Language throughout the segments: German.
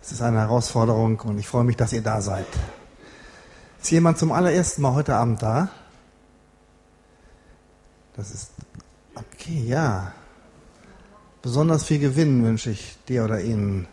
Es ist eine Herausforderung und ich freue mich, dass ihr da seid. Ist jemand zum allerersten Mal heute Abend da? Das ist okay, ja. Besonders viel Gewinn wünsche ich dir oder Ihnen,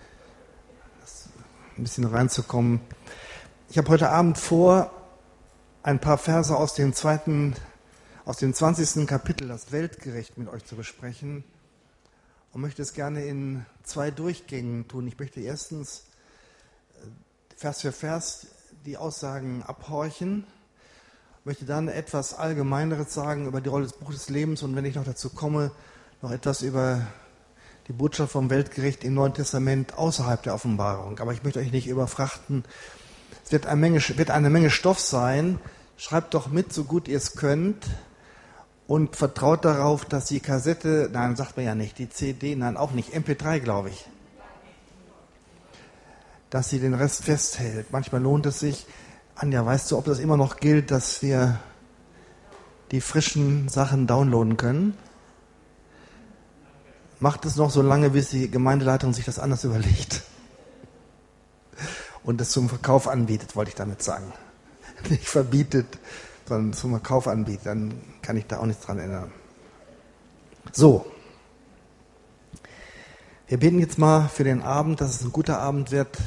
ein bisschen reinzukommen. Ich habe heute Abend vor, ein paar Verse aus dem 20. Kapitel, das Weltgericht, mit euch zu besprechen und möchte es gerne in 2 Durchgängen tun. Ich möchte erstens Vers für Vers die Aussagen abhorchen, möchte dann etwas Allgemeineres sagen über die Rolle des Buches des Lebens und wenn ich noch dazu komme, noch etwas über die Botschaft vom Weltgericht im Neuen Testament außerhalb der Offenbarung. Aber ich möchte euch nicht überfrachten. Es wird eine Menge Stoff sein. Schreibt doch mit, so gut ihr es könnt. Und vertraut darauf, dass die Kassette, nein, sagt man ja nicht, die CD, nein, auch nicht, MP3, glaube ich, dass sie den Rest festhält. Manchmal lohnt es sich. Anja, weißt du, ob das immer noch gilt, dass wir die frischen Sachen downloaden können? Macht es noch so lange, bis die Gemeindeleitung sich das anders überlegt und es zum Verkauf anbietet, wollte ich damit sagen. Nicht verbietet, sondern zum Verkauf anbietet, dann kann ich da auch nichts dran ändern. So, wir beten jetzt mal für den Abend, dass es ein guter Abend wird.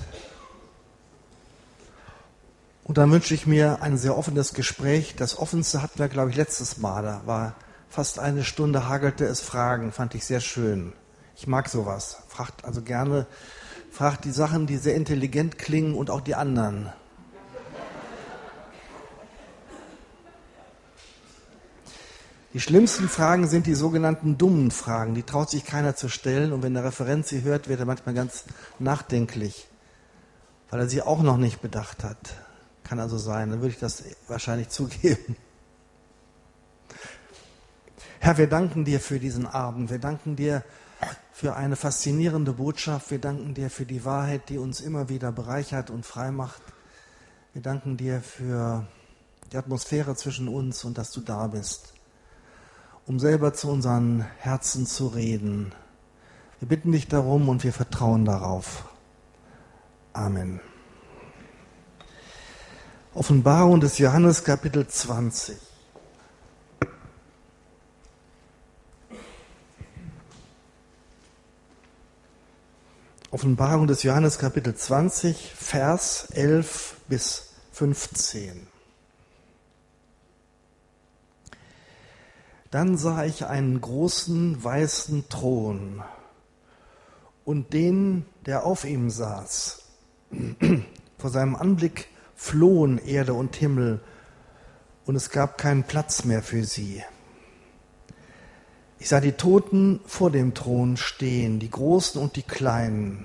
Und dann wünsche ich mir ein sehr offenes Gespräch. Das Offenste hatten wir, glaube ich, letztes Mal. Da war fast eine Stunde, hagelte es Fragen, fand ich sehr schön. Ich mag sowas. Fragt also gerne, fragt die Sachen, die sehr intelligent klingen und auch die anderen. Die schlimmsten Fragen sind die sogenannten dummen Fragen. Die traut sich keiner zu stellen und wenn der Referent sie hört, wird er manchmal ganz nachdenklich, weil er sie auch noch nicht bedacht hat. Kann also sein, dann würde ich das wahrscheinlich zugeben. Herr, wir danken dir für diesen Abend. Wir danken dir für eine faszinierende Botschaft. Wir danken dir für die Wahrheit, die uns immer wieder bereichert und frei macht. Wir danken dir für die Atmosphäre zwischen uns und dass du da bist, um selber zu unseren Herzen zu reden. Wir bitten dich darum und wir vertrauen darauf. Amen. Offenbarung des Johannes, Kapitel 20. Offenbarung des Johannes, Kapitel 20, Vers 11 bis 15. Dann sah ich einen großen weißen Thron und den, der auf ihm saß. Vor seinem Anblick flohen Erde und Himmel und es gab keinen Platz mehr für sie. Ich sah die Toten vor dem Thron stehen, die Großen und die Kleinen.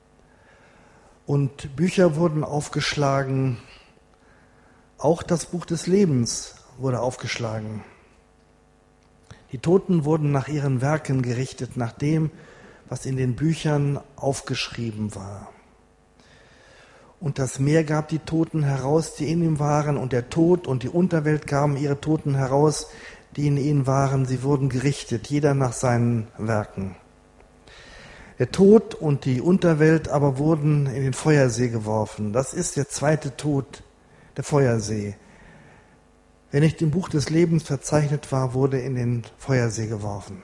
Und Bücher wurden aufgeschlagen, auch das Buch des Lebens wurde aufgeschlagen. Die Toten wurden nach ihren Werken gerichtet, nach dem, was in den Büchern aufgeschrieben war. Und das Meer gab die Toten heraus, die in ihm waren, und der Tod und die Unterwelt gaben ihre Toten heraus, die in ihnen waren. Sie wurden gerichtet, jeder nach seinen Werken. Der Tod und die Unterwelt aber wurden in den Feuersee geworfen. Das ist der zweite Tod, der Feuersee. Wer nicht im Buch des Lebens verzeichnet war, wurde in den Feuersee geworfen.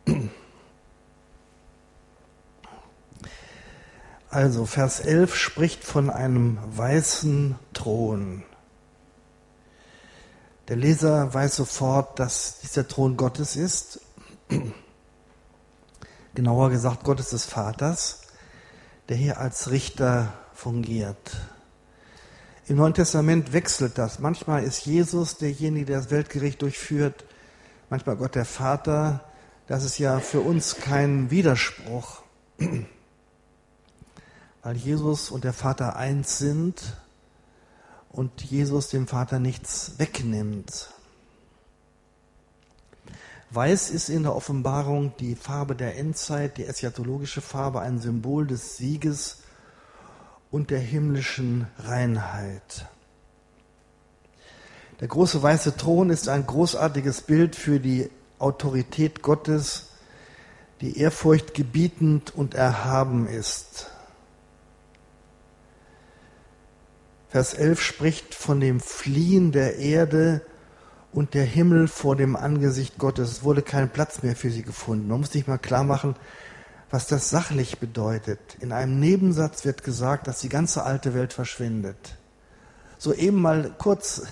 Also Vers 11 spricht von einem weißen Thron. Der Leser weiß sofort, dass dieser Thron Gottes ist. Genauer gesagt Gottes des Vaters, der hier als Richter fungiert. Im Neuen Testament wechselt das. Manchmal ist Jesus derjenige, der das Weltgericht durchführt, manchmal Gott der Vater. Das ist ja für uns kein Widerspruch, weil Jesus und der Vater eins sind und Jesus dem Vater nichts wegnimmt. Weiß ist in der Offenbarung die Farbe der Endzeit, die eschatologische Farbe, ein Symbol des Sieges und der himmlischen Reinheit. Der große weiße Thron ist ein großartiges Bild für die Autorität Gottes, die ehrfurchtgebietend und erhaben ist. Vers 11 spricht von dem Fliehen der Erde und der Himmel vor dem Angesicht Gottes. Es wurde kein Platz mehr für sie gefunden. Man muss sich mal klar machen, was das sachlich bedeutet. In einem Nebensatz wird gesagt, dass die ganze alte Welt verschwindet. So eben mal kurz.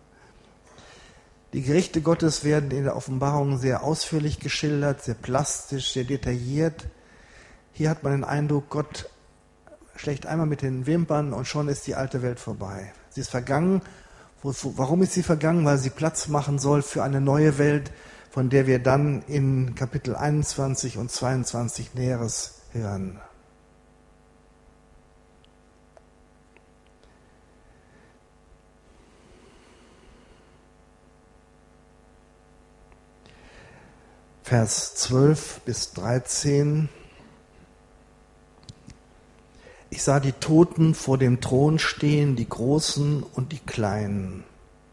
Die Gerichte Gottes werden in der Offenbarung sehr ausführlich geschildert, sehr plastisch, sehr detailliert. Hier hat man den Eindruck, Gott schlägt einmal mit den Wimpern und schon ist die alte Welt vorbei. Sie ist vergangen. Warum ist sie vergangen? Weil sie Platz machen soll für eine neue Welt, von der wir dann in Kapitel 21 und 22 Näheres hören. Vers 12 bis 13. Ich sah die Toten vor dem Thron stehen, die Großen und die Kleinen.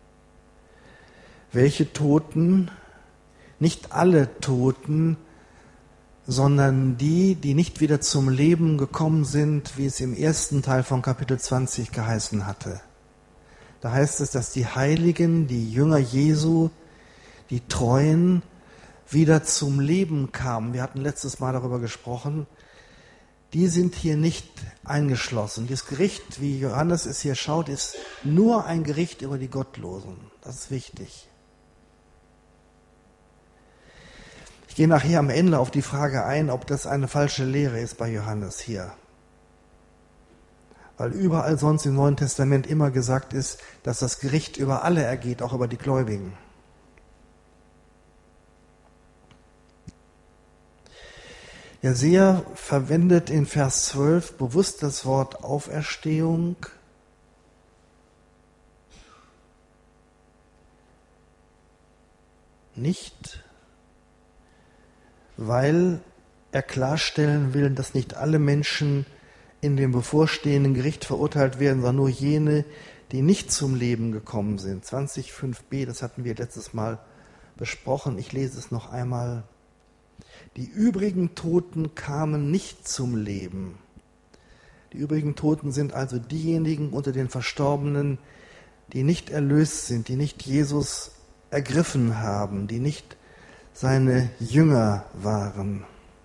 Welche Toten? Nicht alle Toten, sondern die, die nicht wieder zum Leben gekommen sind, wie es im ersten Teil von Kapitel 20 geheißen hatte. Da heißt es, dass die Heiligen, die Jünger Jesu, die Treuen, wieder zum Leben kamen. Wir hatten letztes Mal darüber gesprochen. Die sind hier nicht eingeschlossen. Das Gericht, wie Johannes es hier schaut, ist nur ein Gericht über die Gottlosen. Das ist wichtig. Ich gehe nachher am Ende auf die Frage ein, ob das eine falsche Lehre ist bei Johannes hier. Weil überall sonst im Neuen Testament immer gesagt ist, dass das Gericht über alle ergeht, auch über die Gläubigen. Der Seher verwendet in Vers 12 bewusst das Wort Auferstehung. Nicht, weil er klarstellen will, dass nicht alle Menschen in dem bevorstehenden Gericht verurteilt werden, sondern nur jene, die nicht zum Leben gekommen sind. 20,5b, das hatten wir letztes Mal besprochen. Ich lese es noch einmal. Die übrigen Toten kamen nicht zum Leben. Die übrigen Toten sind also diejenigen unter den Verstorbenen, die nicht erlöst sind, die nicht Jesus ergriffen haben, die nicht seine Jünger waren.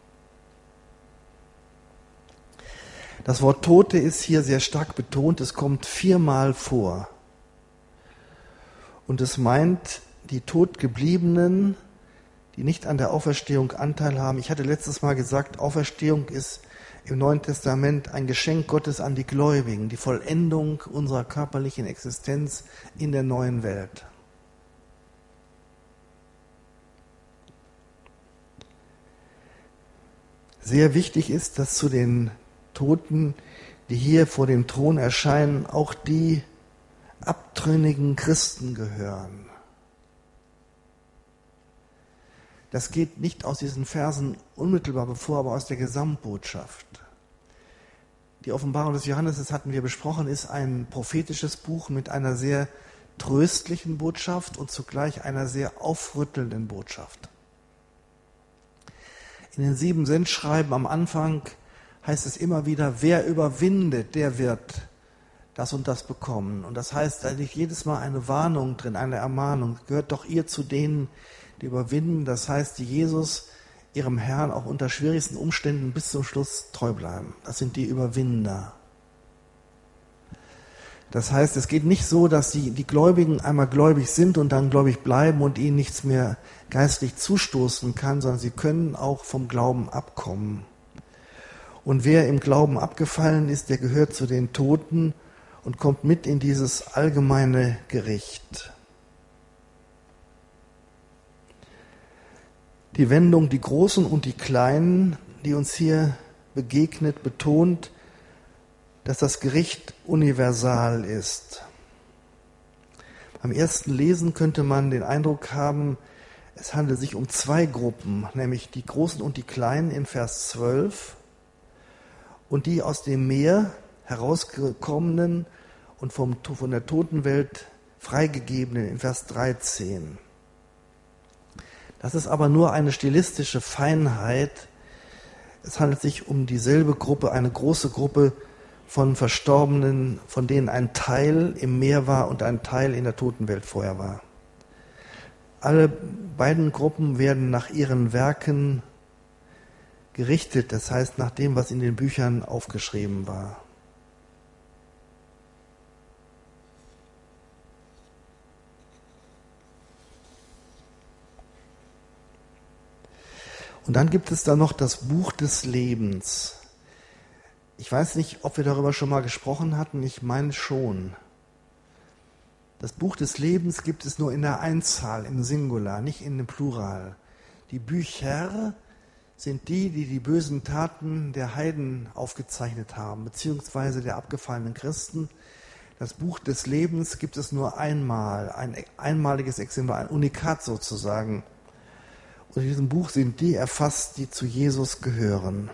Das Wort Tote ist hier sehr stark betont, es kommt 4-mal vor. Und es meint die Totgebliebenen, die nicht an der Auferstehung Anteil haben. Ich hatte letztes Mal gesagt, Auferstehung ist im Neuen Testament ein Geschenk Gottes an die Gläubigen, die Vollendung unserer körperlichen Existenz in der neuen Welt. Sehr wichtig ist, dass zu den Toten, die hier vor dem Thron erscheinen, auch die abtrünnigen Christen gehören. Das geht nicht aus diesen Versen unmittelbar bevor, aber aus der Gesamtbotschaft. Die Offenbarung des Johannes, das hatten wir besprochen, ist ein prophetisches Buch mit einer sehr tröstlichen Botschaft und zugleich einer sehr aufrüttelnden Botschaft. In den 7 Sendschreiben am Anfang heißt es immer wieder, wer überwindet, der wird das und das bekommen. Und das heißt, da liegt jedes Mal eine Warnung drin, eine Ermahnung. Gehört doch ihr zu denen, die überwinden. Das heißt, die Jesus, ihrem Herrn, auch unter schwierigsten Umständen bis zum Schluss treu bleiben. Das sind die Überwinder. Das heißt, es geht nicht so, dass die Gläubigen einmal gläubig sind und dann gläubig bleiben und ihnen nichts mehr geistlich zustoßen kann, sondern sie können auch vom Glauben abkommen. Und wer im Glauben abgefallen ist, der gehört zu den Toten und kommt mit in dieses allgemeine Gericht. Die Wendung, die Großen und die Kleinen, die uns hier begegnet, betont, dass das Gericht universal ist. Beim ersten Lesen könnte man den Eindruck haben, es handelt sich um 2 Gruppen, nämlich die Großen und die Kleinen in Vers 12 und die aus dem Meer herausgekommenen und von der Totenwelt freigegebenen in Vers 13. Das ist aber nur eine stilistische Feinheit. Es handelt sich um dieselbe Gruppe, eine große Gruppe von Verstorbenen, von denen ein Teil im Meer war und ein Teil in der Totenwelt vorher war. Alle beiden Gruppen werden nach ihren Werken gerichtet, das heißt nach dem, was in den Büchern aufgeschrieben war. Und dann gibt es da noch das Buch des Lebens. Ich weiß nicht, ob wir darüber schon mal gesprochen hatten, ich meine schon. Das Buch des Lebens gibt es nur in der Einzahl, im Singular, nicht in dem Plural. Die Bücher sind die die bösen Taten der Heiden aufgezeichnet haben, beziehungsweise der abgefallenen Christen. Das Buch des Lebens gibt es nur einmal, ein einmaliges Exemplar, ein Unikat sozusagen. Und in diesem Buch sind die erfasst, die zu Jesus gehören.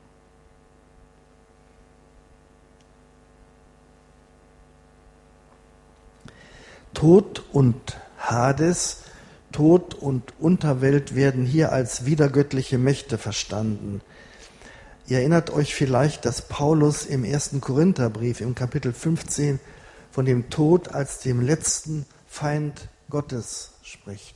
Tod und Hades, Tod und Unterwelt werden hier als widergöttliche Mächte verstanden. Ihr erinnert euch vielleicht, dass Paulus im 1. Korintherbrief im Kapitel 15 von dem Tod als dem letzten Feind Gottes spricht.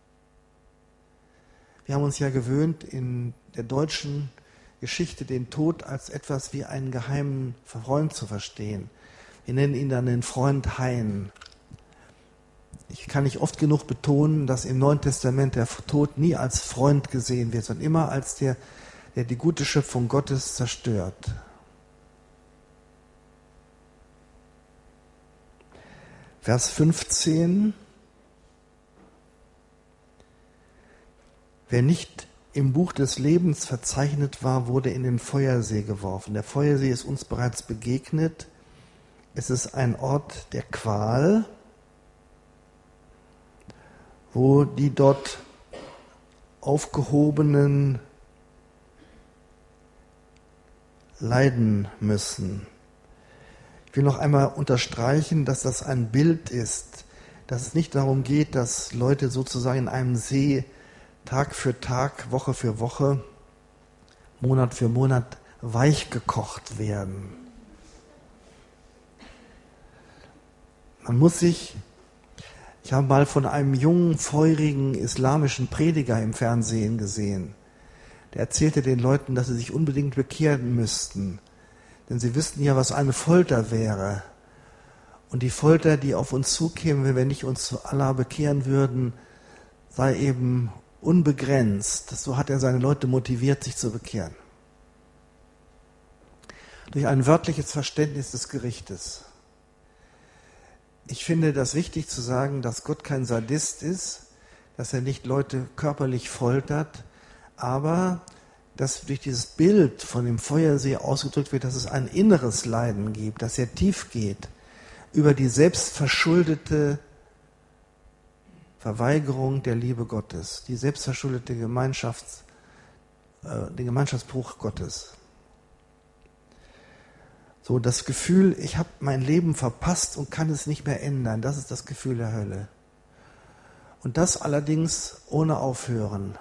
Wir haben uns ja gewöhnt, in der deutschen Geschichte den Tod als etwas wie einen geheimen Freund zu verstehen. Wir nennen ihn dann den Freund Hein. Ich kann nicht oft genug betonen, dass im Neuen Testament der Tod nie als Freund gesehen wird, sondern immer als der die gute Schöpfung Gottes zerstört. Vers 15. Wer nicht im Buch des Lebens verzeichnet war, wurde in den Feuersee geworfen. Der Feuersee ist uns bereits begegnet. Es ist ein Ort der Qual, wo die dort Aufgehobenen leiden müssen. Ich will noch einmal unterstreichen, dass das ein Bild ist, dass es nicht darum geht, dass Leute sozusagen in einem See Tag für Tag, Woche für Woche, Monat für Monat weich gekocht werden. Man muss sich, ich habe mal von einem jungen, feurigen islamischen Prediger im Fernsehen gesehen. Der erzählte den Leuten, dass sie sich unbedingt bekehren müssten. Denn sie wüssten ja, was eine Folter wäre. Und die Folter, die auf uns zukäme, wenn wir nicht uns zu Allah bekehren würden, sei eben unbegrenzt. So hat er seine Leute motiviert, sich zu bekehren. Durch ein wörtliches Verständnis des Gerichtes. Ich finde das wichtig zu sagen, dass Gott kein Sadist ist, dass er nicht Leute körperlich foltert, aber dass durch dieses Bild von dem Feuersee ausgedrückt wird, dass es ein inneres Leiden gibt, das sehr tief geht, über die selbstverschuldete Verweigerung der Liebe Gottes, die selbstverschuldete den Gemeinschaftsbruch Gottes. So das Gefühl, ich habe mein Leben verpasst und kann es nicht mehr ändern, das ist das Gefühl der Hölle. Und das allerdings ohne Aufhören.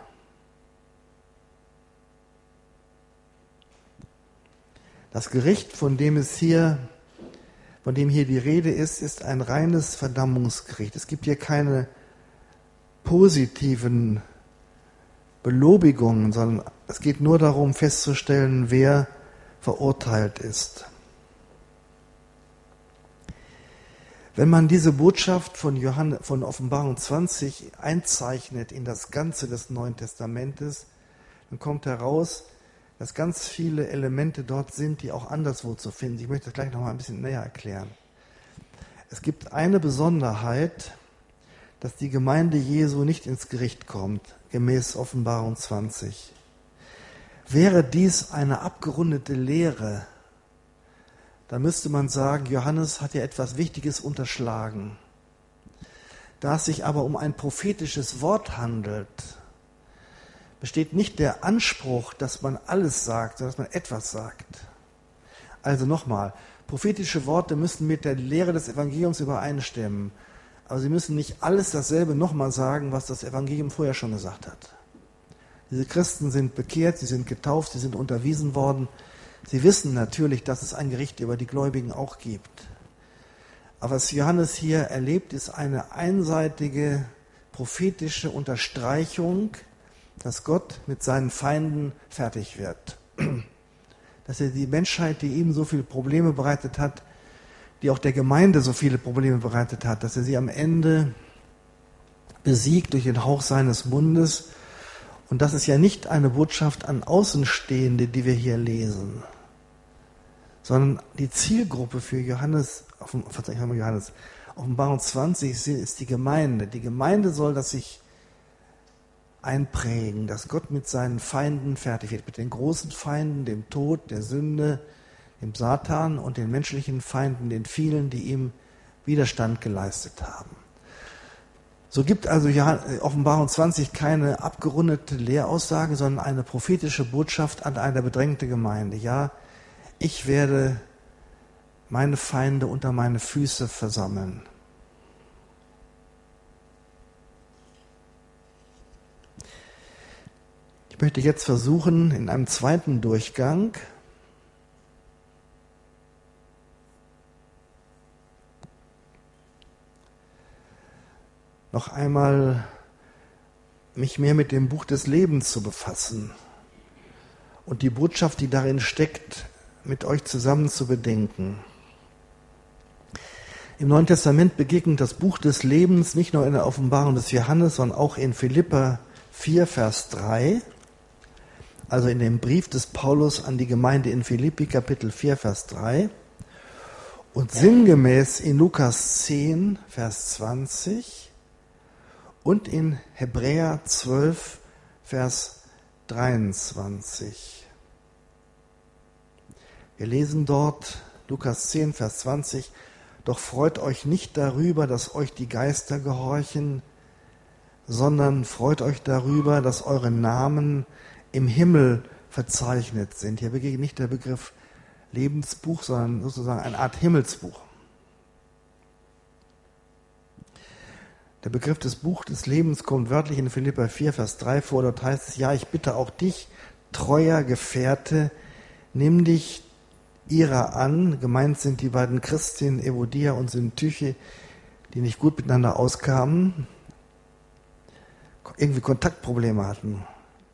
Das Gericht, von dem hier die Rede ist, ist ein reines Verdammungsgericht. Es gibt hier keine positiven Belobigungen, sondern es geht nur darum festzustellen, wer verurteilt ist. Wenn man diese Botschaft von Offenbarung 20 einzeichnet in das Ganze des Neuen Testamentes, dann kommt heraus, dass ganz viele Elemente dort sind, die auch anderswo zu finden sind. Ich möchte das gleich noch mal ein bisschen näher erklären. Es gibt eine Besonderheit, dass die Gemeinde Jesu nicht ins Gericht kommt, gemäß Offenbarung 20. Wäre dies eine abgerundete Lehre, dann müsste man sagen, Johannes hat ja etwas Wichtiges unterschlagen. Da es sich aber um ein prophetisches Wort handelt, besteht nicht der Anspruch, dass man alles sagt, sondern dass man etwas sagt. Also nochmal, prophetische Worte müssen mit der Lehre des Evangeliums übereinstimmen. Aber sie müssen nicht alles dasselbe nochmal sagen, was das Evangelium vorher schon gesagt hat. Diese Christen sind bekehrt, sie sind getauft, sie sind unterwiesen worden. Sie wissen natürlich, dass es ein Gericht über die Gläubigen auch gibt. Aber was Johannes hier erlebt, ist eine einseitige prophetische Unterstreichung, dass Gott mit seinen Feinden fertig wird. Dass er die Menschheit, die ihm so viele Probleme bereitet hat, die auch der Gemeinde so viele Probleme bereitet hat, dass er sie am Ende besiegt durch den Hauch seines Mundes. Und das ist ja nicht eine Botschaft an Außenstehende, die wir hier lesen, sondern die Zielgruppe für Offenbarung 20 ist die Gemeinde. Die Gemeinde soll das sich einprägen, dass Gott mit seinen Feinden fertig wird, mit den großen Feinden, dem Tod, der Sünde, dem Satan und den menschlichen Feinden, den vielen, die ihm Widerstand geleistet haben. So gibt also Offenbarung 20 keine abgerundete Lehraussage, sondern eine prophetische Botschaft an eine bedrängte Gemeinde. Ja, ich werde meine Feinde unter meine Füße versammeln. Ich möchte jetzt versuchen, in einem zweiten Durchgang noch einmal mich mehr mit dem Buch des Lebens zu befassen und die Botschaft, die darin steckt, mit euch zusammen zu bedenken. Im Neuen Testament begegnet das Buch des Lebens nicht nur in der Offenbarung des Johannes, sondern auch in Philipper 4, Vers 3, also in dem Brief des Paulus an die Gemeinde in Philippi, Kapitel 4, Vers 3, und sinngemäß in Lukas 10, Vers 20 und in Hebräer 12, Vers 23. Wir lesen dort Lukas 10, Vers 20, doch freut euch nicht darüber, dass euch die Geister gehorchen, sondern freut euch darüber, dass eure Namen im Himmel verzeichnet sind. Hier begegnet nicht der Begriff Lebensbuch, sondern sozusagen eine Art Himmelsbuch. Der Begriff des Buch des Lebens kommt wörtlich in Philipper 4, Vers 3 vor. Dort heißt es, ja, ich bitte auch dich, treuer Gefährte, nimm dich ihrer an. Gemeint sind die beiden Christinnen, Evodia und Syntyche, die nicht gut miteinander auskamen, irgendwie Kontaktprobleme hatten.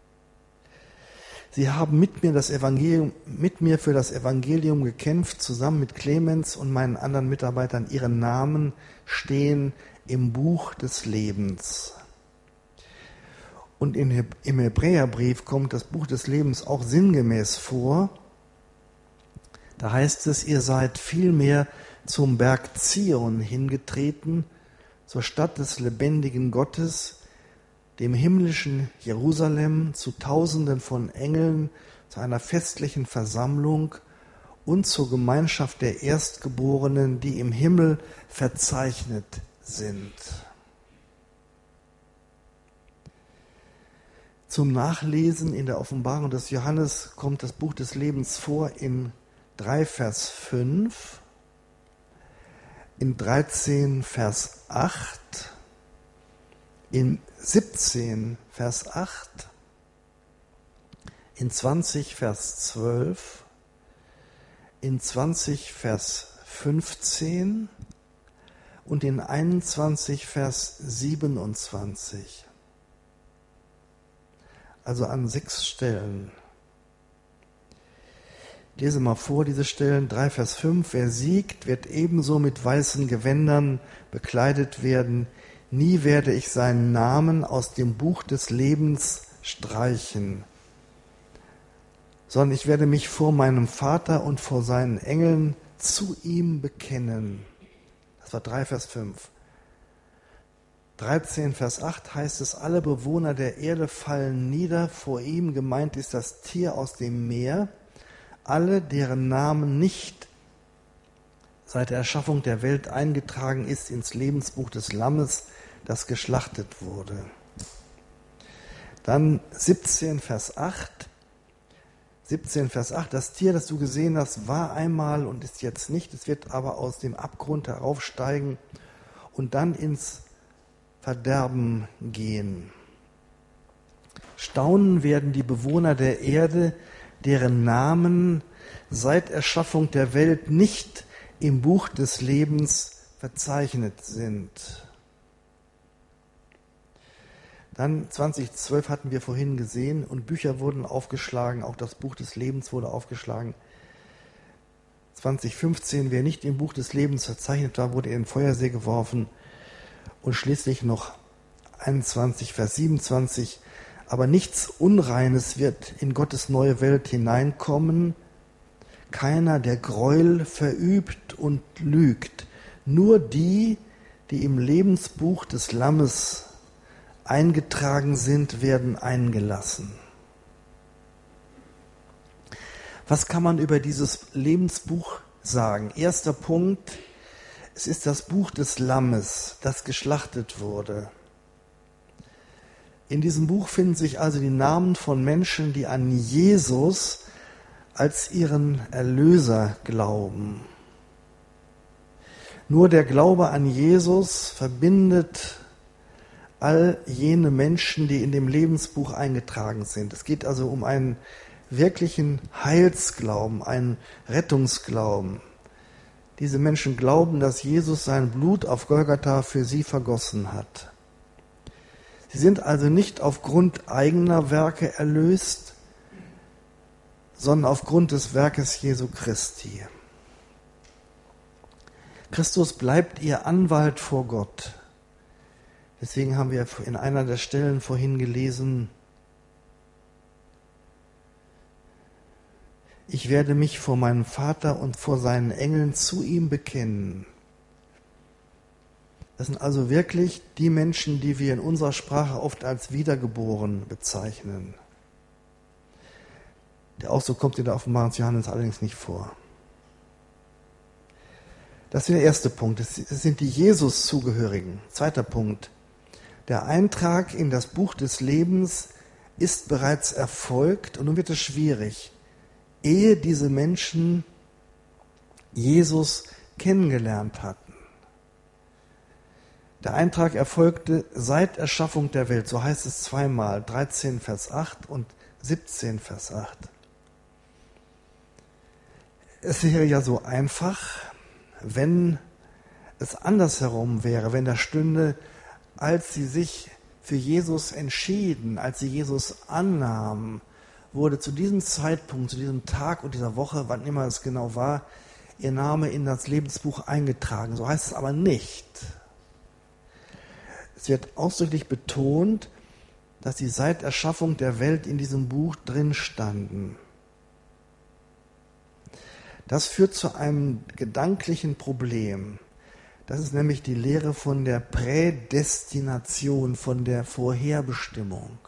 Sie haben mit mir für das Evangelium gekämpft, zusammen mit Clemens und meinen anderen Mitarbeitern. Ihre Namen stehen im Buch des Lebens. Und im Hebräerbrief kommt das Buch des Lebens auch sinngemäß vor. Da heißt es, ihr seid vielmehr zum Berg Zion hingetreten, zur Stadt des lebendigen Gottes, dem himmlischen Jerusalem, zu Tausenden von Engeln, zu einer festlichen Versammlung und zur Gemeinschaft der Erstgeborenen, die im Himmel verzeichnet sind. Zum Nachlesen in der Offenbarung des Johannes kommt das Buch des Lebens vor in 3, Vers 5, in 13, Vers 8, in 17, Vers 8, in 20, Vers 12, in 20, Vers 15 und in 21, Vers 27. Also an 6 Stellen. Ich lese mal vor, diese Stellen. 3, Vers 5. Wer siegt, wird ebenso mit weißen Gewändern bekleidet werden. Nie werde ich seinen Namen aus dem Buch des Lebens streichen, sondern ich werde mich vor meinem Vater und vor seinen Engeln zu ihm bekennen. Das war 3, Vers 5. 13, Vers 8 heißt es, alle Bewohner der Erde fallen nieder vor ihm. Gemeint ist das Tier aus dem Meer. Alle, deren Namen nicht seit der Erschaffung der Welt eingetragen ist ins Lebensbuch des Lammes, das geschlachtet wurde. Dann 17, Vers 8. 17, Vers 8. Das Tier, das du gesehen hast, war einmal und ist jetzt nicht. Es wird aber aus dem Abgrund heraufsteigen und dann ins Verderben gehen. Staunen werden die Bewohner der Erde, deren Namen seit Erschaffung der Welt nicht im Buch des Lebens verzeichnet sind. Dann 2012 hatten wir vorhin gesehen und Bücher wurden aufgeschlagen, auch das Buch des Lebens wurde aufgeschlagen. 2015, wer nicht im Buch des Lebens verzeichnet war, wurde in den Feuersee geworfen. Und schließlich noch 21, Vers 27, aber nichts Unreines wird in Gottes neue Welt hineinkommen, keiner, der Gräuel verübt und lügt, nur die, die im Lebensbuch des Lammes eingetragen sind, werden eingelassen. Was kann man über dieses Lebensbuch sagen? Erster Punkt, es ist das Buch des Lammes, das geschlachtet wurde. In diesem Buch finden sich also die Namen von Menschen, die an Jesus als ihren Erlöser glauben. Nur der Glaube an Jesus verbindet all jene Menschen, die in dem Lebensbuch eingetragen sind. Es geht also um einen wirklichen Heilsglauben, einen Rettungsglauben. Diese Menschen glauben, dass Jesus sein Blut auf Golgatha für sie vergossen hat. Sie sind also nicht aufgrund eigener Werke erlöst, sondern aufgrund des Werkes Jesu Christi. Christus bleibt ihr Anwalt vor Gott. Deswegen haben wir in einer der Stellen vorhin gelesen, ich werde mich vor meinem Vater und vor seinen Engeln zu ihm bekennen. Das sind also wirklich die Menschen, die wir in unserer Sprache oft als wiedergeboren bezeichnen. Der Ausdruck kommt in der Offenbarung des Johannes allerdings nicht vor. Das ist der erste Punkt. Das sind die Jesus-Zugehörigen. Zweiter Punkt. Der Eintrag in das Buch des Lebens ist bereits erfolgt und nun wird es schwierig, ehe diese Menschen Jesus kennengelernt hatten. Der Eintrag erfolgte seit Erschaffung der Welt, so heißt es zweimal, 13 Vers 8 und 17 Vers 8. Es wäre ja so einfach, wenn es andersherum wäre, wenn da stünde, als sie sich für Jesus entschieden, als sie Jesus annahmen, wurde zu diesem Zeitpunkt, zu diesem Tag und dieser Woche, wann immer es genau war, ihr Name in das Lebensbuch eingetragen. So heißt es aber nicht. Es wird ausdrücklich betont, dass sie seit Erschaffung der Welt in diesem Buch drin standen. Das führt zu einem gedanklichen Problem. Das ist nämlich die Lehre von der Prädestination, von der Vorherbestimmung.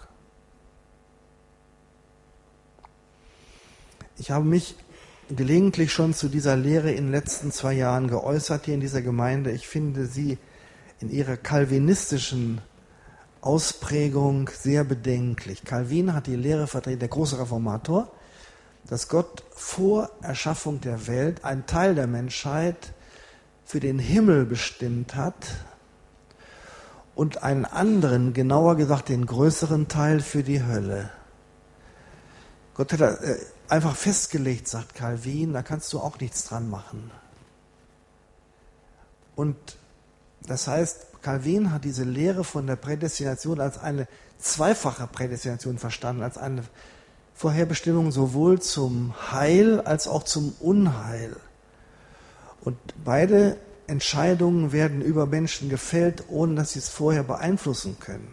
Ich habe mich gelegentlich schon zu dieser Lehre in den letzten 2 Jahren geäußert hier in dieser Gemeinde. Ich finde sie in ihrer calvinistischen Ausprägung sehr bedenklich. Calvin hat die Lehre vertreten, der große Reformator, dass Gott vor Erschaffung der Welt einen Teil der Menschheit für den Himmel bestimmt hat und einen anderen, genauer gesagt den größeren Teil für die Hölle. Gott hat einfach festgelegt, sagt Calvin, da kannst du auch nichts dran machen. Und das heißt, Calvin hat diese Lehre von der Prädestination als eine zweifache Prädestination verstanden, als eine Vorherbestimmung sowohl zum Heil als auch zum Unheil. Und beide Entscheidungen werden über Menschen gefällt, ohne dass sie es vorher beeinflussen können.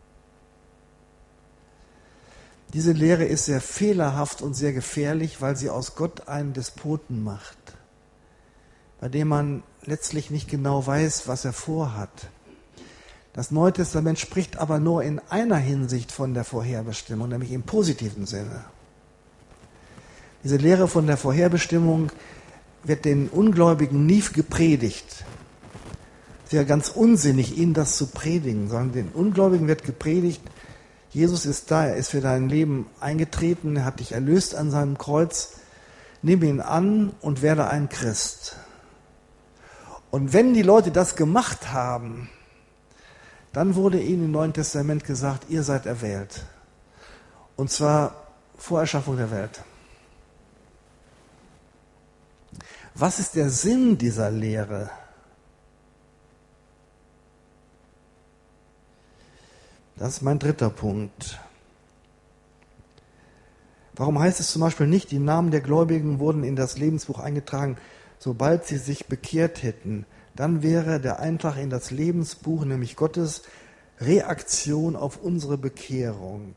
Diese Lehre ist sehr fehlerhaft und sehr gefährlich, weil sie aus Gott einen Despoten macht, bei dem man letztlich nicht genau weiß, was er vorhat. Das Neue Testament spricht aber nur in einer Hinsicht von der Vorherbestimmung, nämlich im positiven Sinne. Diese Lehre von der Vorherbestimmung wird den Ungläubigen nie gepredigt. Es wäre ganz unsinnig, ihnen das zu predigen, sondern den Ungläubigen wird gepredigt, Jesus ist da, er ist für dein Leben eingetreten, er hat dich erlöst an seinem Kreuz, nimm ihn an und werde ein Christ. Und wenn die Leute das gemacht haben, dann wurde ihnen im Neuen Testament gesagt, ihr seid erwählt. Und zwar vor Erschaffung der Welt. Was ist der Sinn dieser Lehre? Das ist mein dritter Punkt. Warum heißt es zum Beispiel nicht, die Namen der Gläubigen wurden in das Lebensbuch eingetragen, sobald sie sich bekehrt hätten? Dann wäre der Eintrag in das Lebensbuch nämlich Gottes Reaktion auf unsere Bekehrung.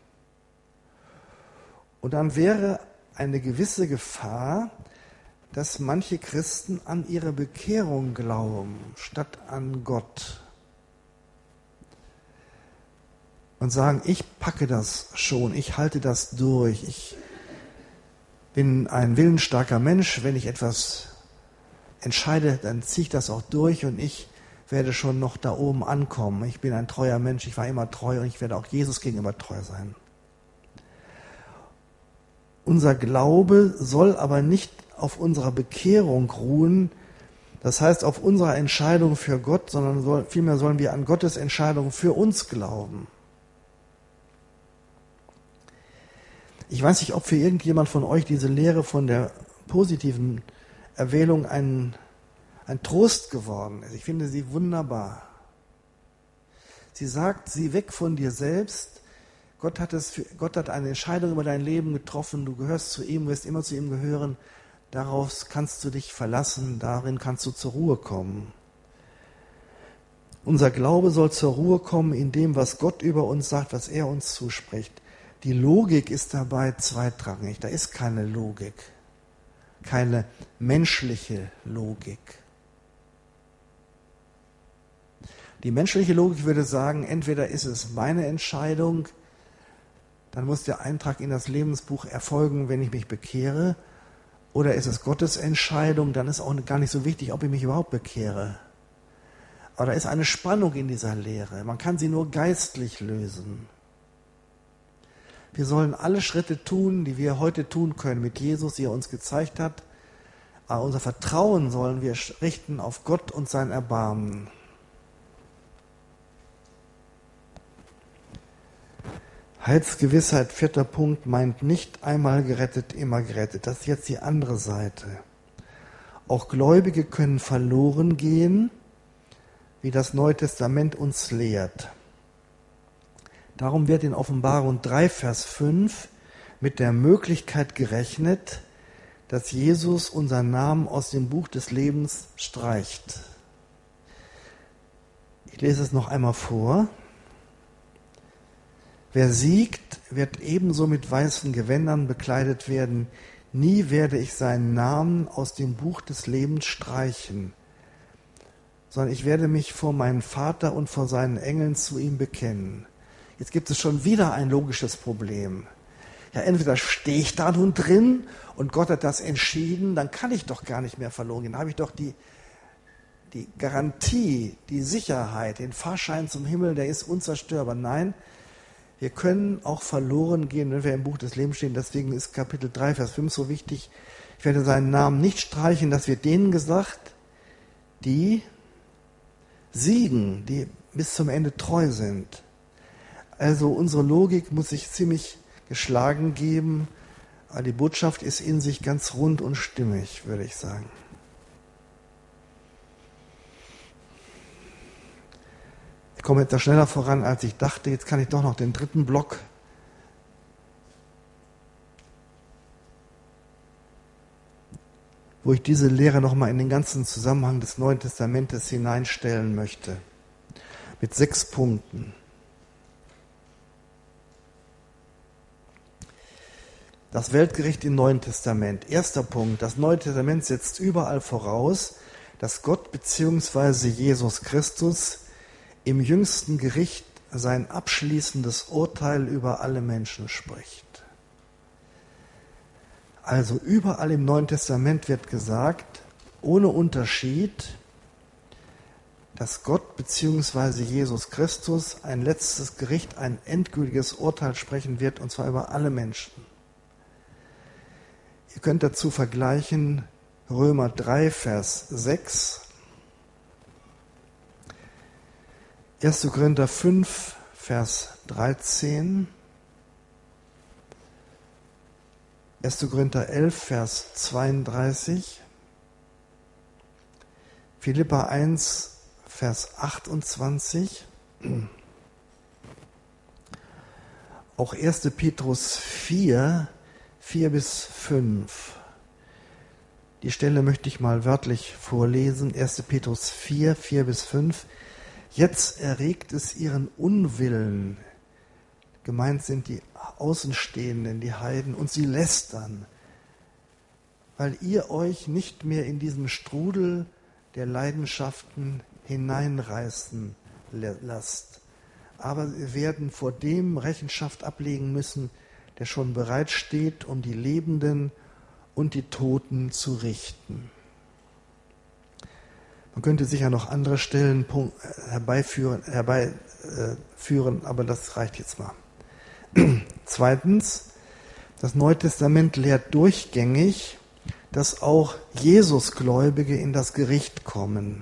Und dann wäre eine gewisse Gefahr, dass manche Christen an ihre Bekehrung glauben, statt an Gott. Und sagen, ich packe das schon, ich halte das durch, ich bin ein willensstarker Mensch, wenn ich etwas entscheide, dann ziehe ich das auch durch und ich werde schon noch da oben ankommen. Ich bin ein treuer Mensch, ich war immer treu und ich werde auch Jesus gegenüber treu sein. Unser Glaube soll aber nicht auf unserer Bekehrung ruhen, das heißt auf unserer Entscheidung für Gott, sondern vielmehr sollen wir an Gottes Entscheidung für uns glauben. Ich weiß nicht, ob für irgendjemand von euch diese Lehre von der positiven Erwählung ein Trost geworden ist. Ich finde sie wunderbar. Sie sagt, sieh weg von dir selbst. Gott hat eine Entscheidung über dein Leben getroffen. Du gehörst zu ihm, wirst immer zu ihm gehören. Darauf kannst du dich verlassen. Darin kannst du zur Ruhe kommen. Unser Glaube soll zur Ruhe kommen in dem, was Gott über uns sagt, was er uns zuspricht. Die Logik ist dabei zweitrangig. Da ist keine Logik. Keine menschliche Logik. Die menschliche Logik würde sagen, entweder ist es meine Entscheidung, dann muss der Eintrag in das Lebensbuch erfolgen, wenn ich mich bekehre, oder ist es Gottes Entscheidung, dann ist auch gar nicht so wichtig, ob ich mich überhaupt bekehre. Aber da ist eine Spannung in dieser Lehre. Man kann sie nur geistlich lösen. Wir sollen alle Schritte tun, die wir heute tun können mit Jesus, die er uns gezeigt hat. Aber unser Vertrauen sollen wir richten auf Gott und sein Erbarmen. Heilsgewissheit, 4. Punkt, meint nicht einmal gerettet, immer gerettet. Das ist jetzt die andere Seite. Auch Gläubige können verloren gehen, wie das Neue Testament uns lehrt. Darum wird in Offenbarung 3, Vers 5 mit der Möglichkeit gerechnet, dass Jesus unseren Namen aus dem Buch des Lebens streicht. Ich lese es noch einmal vor. Wer siegt, wird ebenso mit weißen Gewändern bekleidet werden. Nie werde ich seinen Namen aus dem Buch des Lebens streichen, sondern ich werde mich vor meinen Vater und vor seinen Engeln zu ihm bekennen. Jetzt gibt es schon wieder ein logisches Problem. Ja, entweder stehe ich da nun drin und Gott hat das entschieden, dann kann ich doch gar nicht mehr verloren gehen. Dann habe ich doch die Garantie, die Sicherheit, den Fahrschein zum Himmel, der ist unzerstörbar. Nein, wir können auch verloren gehen, wenn wir im Buch des Lebens stehen. Deswegen ist Kapitel 3, Vers 5 so wichtig. Ich werde seinen Namen nicht streichen, das wird denen gesagt, die siegen, die bis zum Ende treu sind. Also unsere Logik muss sich ziemlich geschlagen geben, aber die Botschaft ist in sich ganz rund und stimmig, würde ich sagen. Ich komme jetzt da schneller voran, als ich dachte. Jetzt kann ich doch noch den dritten Block wo ich diese Lehre nochmal in den ganzen Zusammenhang des Neuen Testamentes hineinstellen möchte. Mit 6 Punkten. Das Weltgericht im Neuen Testament. Erster Punkt. Das Neue Testament setzt überall voraus, dass Gott bzw. Jesus Christus im jüngsten Gericht sein abschließendes Urteil über alle Menschen spricht. Also überall im Neuen Testament wird gesagt, ohne Unterschied, dass Gott bzw. Jesus Christus ein letztes Gericht, ein endgültiges Urteil sprechen wird, und zwar über alle Menschen. Ihr könnt dazu vergleichen Römer 3, Vers 6, 1. Korinther 5, Vers 13, 1. Korinther 11, Vers 32, Philipper 1, Vers 28. Auch 1. Petrus 4, 4 bis 5. Die Stelle möchte ich mal wörtlich vorlesen. 1. Petrus 4, 4 bis 5. Jetzt erregt es ihren Unwillen. Gemeint sind die Außenstehenden, die Heiden, und sie lästern, weil ihr euch nicht mehr in diesen Strudel der Leidenschaften hineinreißen lasst. Aber wir werden vor dem Rechenschaft ablegen müssen, der schon bereit steht, um die Lebenden und die Toten zu richten. Man könnte sicher noch andere Stellen herbeiführen, aber das reicht jetzt mal. Zweitens, das Neue Testament lehrt durchgängig, dass auch Jesusgläubige in das Gericht kommen.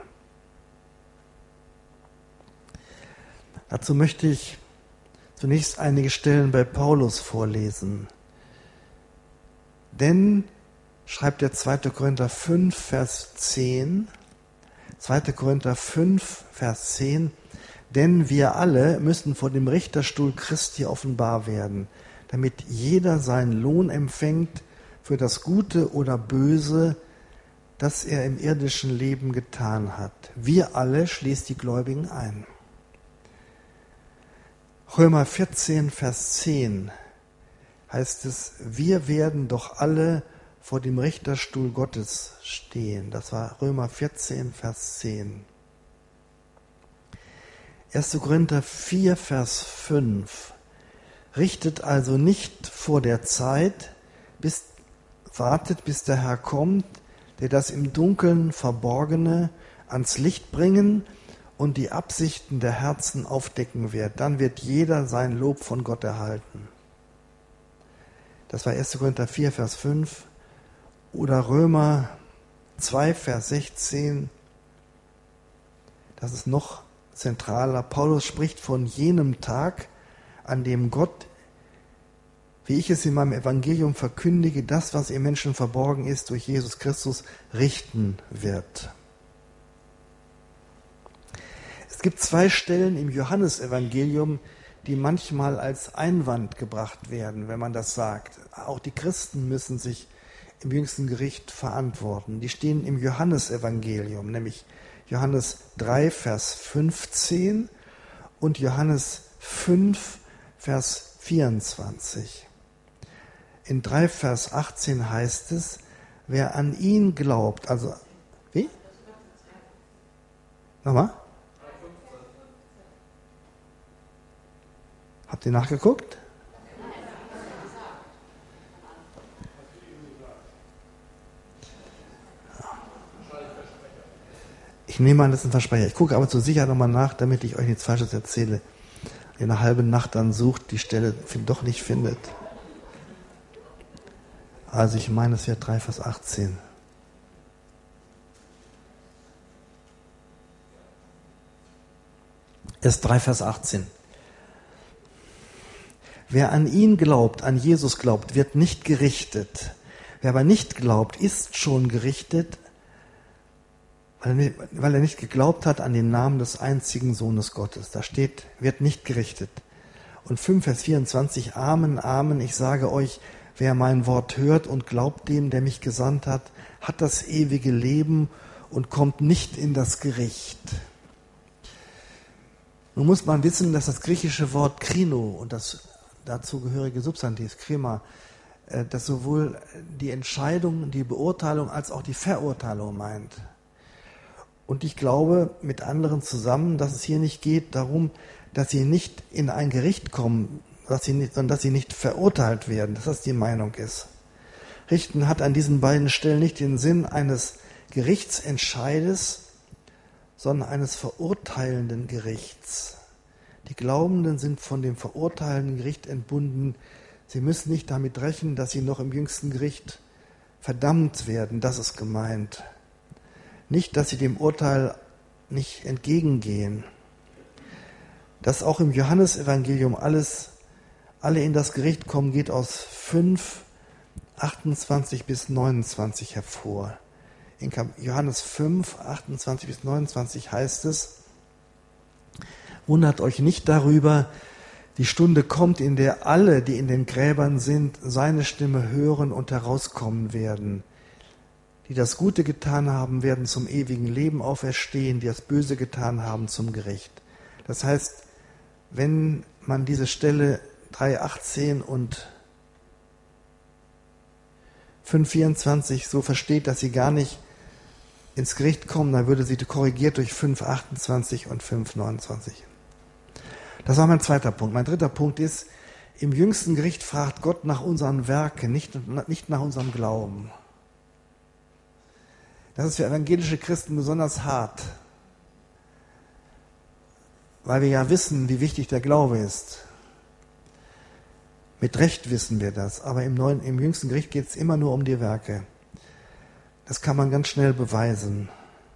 Dazu möchte ich zunächst einige Stellen bei Paulus vorlesen. Denn, schreibt der 2. Korinther 5, Vers 10, 2. Korinther 5, Vers 10, denn wir alle müssen vor dem Richterstuhl Christi offenbar werden, damit jeder seinen Lohn empfängt für das Gute oder Böse, das er im irdischen Leben getan hat. Wir alle, schließt die Gläubigen ein. Römer 14, Vers 10 heißt es, wir werden doch alle vor dem Richterstuhl Gottes stehen. Das war Römer 14, Vers 10. 1. Korinther 4, Vers 5. Richtet also nicht vor der Zeit, wartet, bis der Herr kommt, der das im Dunkeln Verborgene ans Licht bringen und die Absichten der Herzen aufdecken wird. Dann wird jeder sein Lob von Gott erhalten. Das war 1. Korinther 4, Vers 5 oder Römer 2, Vers 16. Das ist noch zentraler. Paulus spricht von jenem Tag, an dem Gott, wie ich es in meinem Evangelium verkündige, das, was ihr Menschen verborgen ist, durch Jesus Christus richten wird. Es gibt 2 Stellen im Johannesevangelium, die manchmal als Einwand gebracht werden, wenn man das sagt. Auch die Christen müssen sich im jüngsten Gericht verantworten. Die stehen im Johannesevangelium, nämlich Johannes 3, Vers 15 und Johannes 5, Vers 24. In 3, Vers 18 heißt es, wer an ihn glaubt, also, wie? Nochmal? Habt ihr nachgeguckt? Ich nehme an, das ist ein Versprecher. Ich gucke aber zur Sicherheit nochmal nach, damit ich euch nichts Falsches erzähle. In einer halben Nacht dann sucht, die Stelle doch nicht findet. Also ich meine, es wäre 3, Vers 18. Erst 3, Vers 18. Wer an ihn glaubt, an Jesus glaubt, wird nicht gerichtet. Wer aber nicht glaubt, ist schon gerichtet, weil er nicht geglaubt hat an den Namen des einzigen Sohnes Gottes. Da steht, wird nicht gerichtet. Und 5, Vers 24, Amen, Amen, ich sage euch, wer mein Wort hört und glaubt dem, der mich gesandt hat, hat das ewige Leben und kommt nicht in das Gericht. Nun muss man wissen, dass das griechische Wort krino und das dazugehörige Substantiv krima, das sowohl die Entscheidung, die Beurteilung als auch die Verurteilung meint. Und ich glaube mit anderen zusammen, dass es hier nicht geht darum, dass sie nicht in ein Gericht kommen, sondern dass sie nicht verurteilt werden, dass das die Meinung ist. Richten hat an diesen beiden Stellen nicht den Sinn eines Gerichtsentscheides, sondern eines verurteilenden Gerichts. Die Glaubenden sind von dem verurteilenden Gericht entbunden. Sie müssen nicht damit rechnen, dass sie noch im jüngsten Gericht verdammt werden. Das ist gemeint. Nicht, dass sie dem Urteil nicht entgegengehen. Dass auch im Johannesevangelium alle in das Gericht kommen, geht aus 5, 28 bis 29 hervor. in Johannes 5, 28 bis 29 heißt es: Wundert euch nicht darüber, die Stunde kommt, in der alle, die in den Gräbern sind, seine Stimme hören und herauskommen werden. Die das Gute getan haben, werden zum ewigen Leben auferstehen, die das Böse getan haben, zum Gericht. Das heißt, wenn man diese Stelle 3,18 und 5,24 so versteht, dass sie gar nicht ins Gericht kommen, dann würde sie korrigiert durch 5,28 und 5,29. Das war mein zweiter Punkt. Mein dritter Punkt ist, im jüngsten Gericht fragt Gott nach unseren Werken, nicht nach unserem Glauben. Das ist für evangelische Christen besonders hart, weil wir ja wissen, wie wichtig der Glaube ist. Mit Recht wissen wir das, aber im jüngsten Gericht geht es immer nur um die Werke. Das kann man ganz schnell beweisen.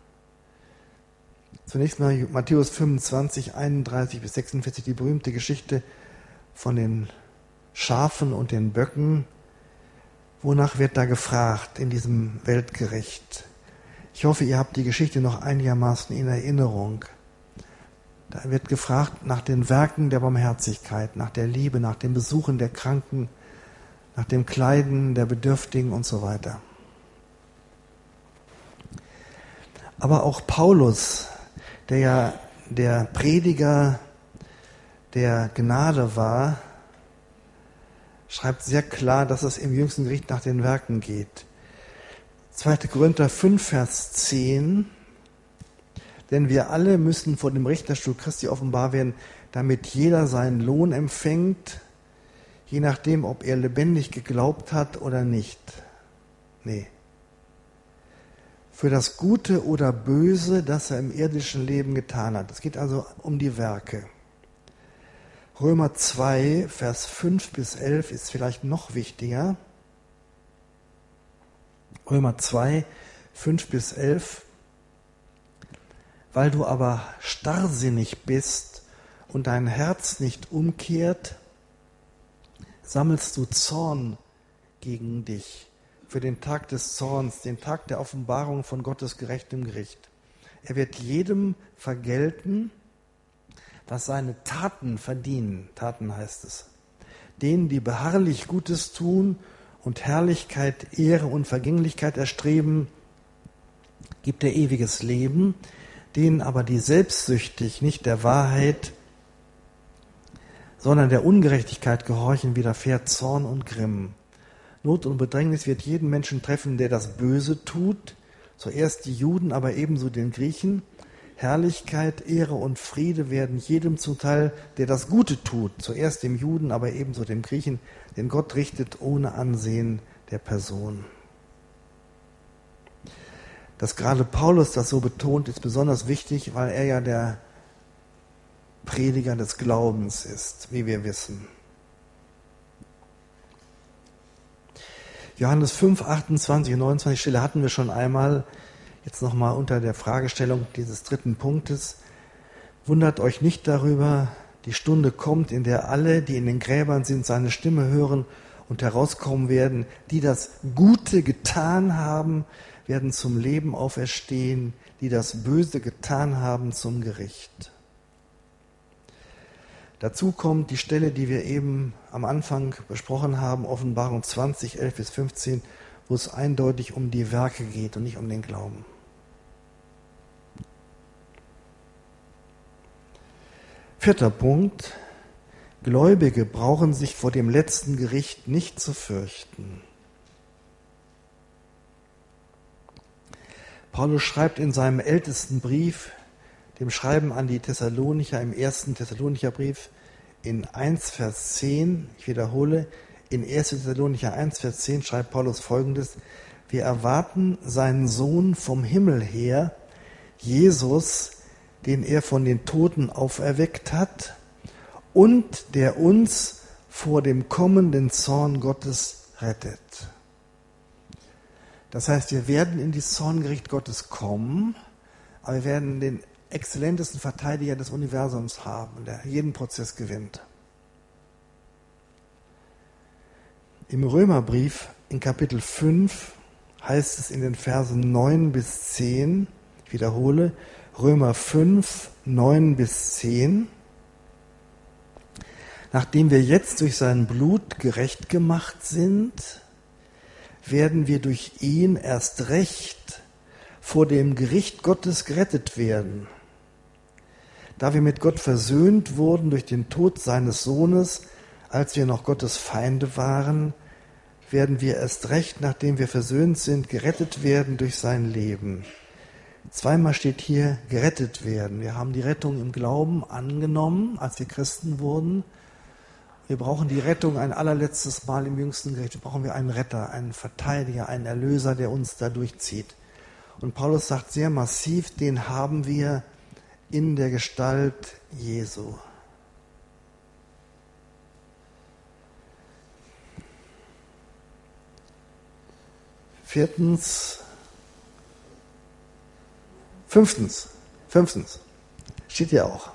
Zunächst mal Matthäus 25, 31 bis 46, die berühmte Geschichte von den Schafen und den Böcken. Wonach wird da gefragt in diesem Weltgericht? Ich hoffe, ihr habt die Geschichte noch einigermaßen in Erinnerung. Da wird gefragt nach den Werken der Barmherzigkeit, nach der Liebe, nach dem Besuchen der Kranken, nach dem Kleiden der Bedürftigen und so weiter. Aber auch Paulus, der ja der Prediger der Gnade war, schreibt sehr klar, dass es im jüngsten Gericht nach den Werken geht. 2. Korinther 5, Vers 10: Denn wir alle müssen vor dem Richterstuhl Christi offenbar werden, damit jeder seinen Lohn empfängt, je nachdem, ob er lebendig geglaubt hat oder nicht. Nee. Für das Gute oder Böse, das er im irdischen Leben getan hat. Es geht also um die Werke. Römer 2, Vers 5 bis 11 ist vielleicht noch wichtiger. Römer 2, 5 bis 11. Weil du aber starrsinnig bist und dein Herz nicht umkehrt, sammelst du Zorn gegen dich für den Tag des Zorns, den Tag der Offenbarung von Gottes gerechtem Gericht. Er wird jedem vergelten, was seine Taten verdienen. Taten heißt es. Denen, die beharrlich Gutes tun und Herrlichkeit, Ehre und Vergänglichkeit erstreben, gibt er ewiges Leben. Denen aber, die selbstsüchtig nicht der Wahrheit, sondern der Ungerechtigkeit gehorchen, widerfährt Zorn und Grimm. Not und Bedrängnis wird jeden Menschen treffen, der das Böse tut, zuerst die Juden, aber ebenso den Griechen. Herrlichkeit, Ehre und Friede werden jedem zuteil, der das Gute tut, zuerst dem Juden, aber ebenso dem Griechen, den Gott richtet ohne Ansehen der Person. Dass gerade Paulus das so betont, ist besonders wichtig, weil er ja der Prediger des Glaubens ist, wie wir wissen. Johannes 5, 28 und 29 Stelle hatten wir schon einmal, jetzt nochmal unter der Fragestellung dieses dritten Punktes. Wundert euch nicht darüber, die Stunde kommt, in der alle, die in den Gräbern sind, seine Stimme hören und herauskommen werden. Die das Gute getan haben, werden zum Leben auferstehen, die das Böse getan haben, zum Gericht. Dazu kommt die Stelle, die wir eben am Anfang besprochen haben, Offenbarung 20, 11 bis 15, wo es eindeutig um die Werke geht und nicht um den Glauben. Vierter Punkt: Gläubige brauchen sich vor dem letzten Gericht nicht zu fürchten. Paulus schreibt in seinem ältesten Brief, dem Schreiben an die Thessalonicher, im 1. Thessalonicher Brief, in 1, Vers 10, ich wiederhole, in 1. Thessalonicher 1, Vers 10 schreibt Paulus Folgendes: Wir erwarten seinen Sohn vom Himmel her, Jesus, den er von den Toten auferweckt hat und der uns vor dem kommenden Zorn Gottes rettet. Das heißt, wir werden in das Zorngericht Gottes kommen, aber wir werden den exzellentesten Verteidiger des Universums haben, der jeden Prozess gewinnt. Im Römerbrief in Kapitel 5, heißt es in den Versen 9 bis 10, ich wiederhole, Römer 5, 9 bis 10, nachdem wir jetzt durch sein Blut gerecht gemacht sind, werden wir durch ihn erst recht vor dem Gericht Gottes gerettet werden. Da wir mit Gott versöhnt wurden durch den Tod seines Sohnes, als wir noch Gottes Feinde waren, werden wir erst recht, nachdem wir versöhnt sind, gerettet werden durch sein Leben. Zweimal steht hier gerettet werden. Wir haben die Rettung im Glauben angenommen, als wir Christen wurden. Wir brauchen die Rettung ein allerletztes Mal im jüngsten Gericht. Brauchen wir einen Retter, einen Verteidiger, einen Erlöser, der uns da durchzieht. Und Paulus sagt sehr massiv, den haben wir in der Gestalt Jesu. Fünftens, steht ja auch.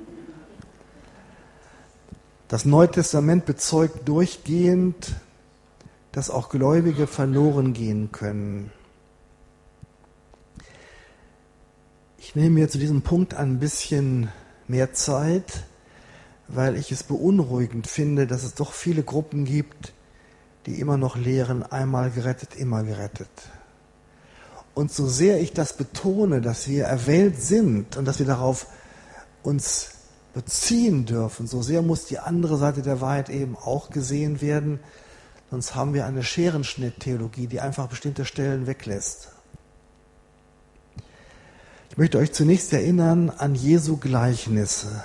Das Neue Testament bezeugt durchgehend, dass auch Gläubige verloren gehen können. Ich nehme mir zu diesem Punkt ein bisschen mehr Zeit, weil ich es beunruhigend finde, dass es doch viele Gruppen gibt, die immer noch lehren, einmal gerettet, immer gerettet. Und so sehr ich das betone, dass wir erwählt sind und dass wir darauf uns beziehen dürfen, so sehr muss die andere Seite der Wahrheit eben auch gesehen werden, sonst haben wir eine Scherenschnitttheologie, die einfach bestimmte Stellen weglässt. Ich möchte euch zunächst erinnern an Jesu Gleichnisse.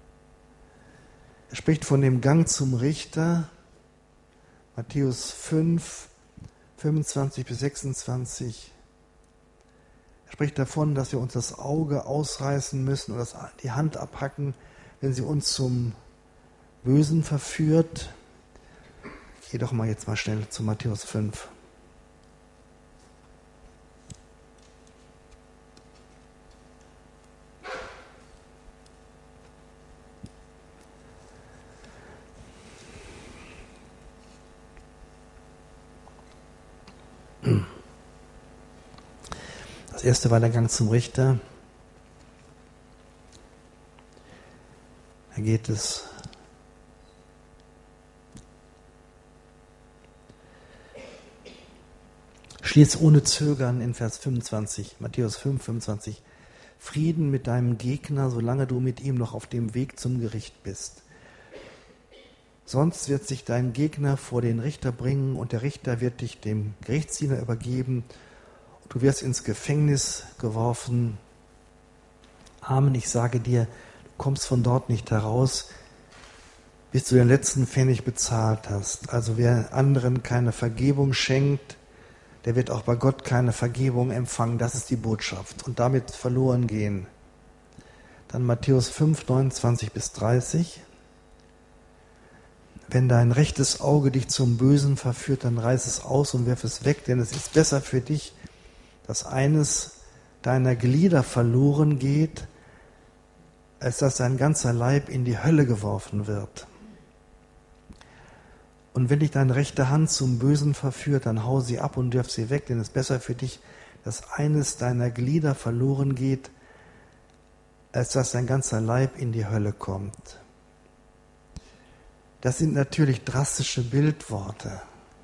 Er spricht von dem Gang zum Richter, Matthäus 5, 25 bis 26. Er spricht davon, dass wir uns das Auge ausreißen müssen oder die Hand abhacken, wenn sie uns zum Bösen verführt. Ich gehe doch mal jetzt mal schnell zu Matthäus 5. Das erste war der Gang zum Richter. Da geht es schließ ohne Zögern in Vers 25, Matthäus 5, 25, Frieden mit deinem Gegner, solange du mit ihm noch auf dem Weg zum Gericht bist. Sonst wird sich dein Gegner vor den Richter bringen und der Richter wird dich dem Gerichtsdiener übergeben. Du wirst ins Gefängnis geworfen. Amen, ich sage dir, du kommst von dort nicht heraus, bis du den letzten Pfennig bezahlt hast. Also wer anderen keine Vergebung schenkt, der wird auch bei Gott keine Vergebung empfangen. Das ist die Botschaft. Und damit verloren gehen. Dann Matthäus 5, 29 bis 30. Wenn dein rechtes Auge dich zum Bösen verführt, dann reiß es aus und wirf es weg, denn es ist besser für dich, dass eines deiner Glieder verloren geht, als dass dein ganzer Leib in die Hölle geworfen wird. Und wenn dich deine rechte Hand zum Bösen verführt, dann hau sie ab und wirf sie weg, denn es ist besser für dich, dass eines deiner Glieder verloren geht, als dass dein ganzer Leib in die Hölle kommt. Das sind natürlich drastische Bildworte.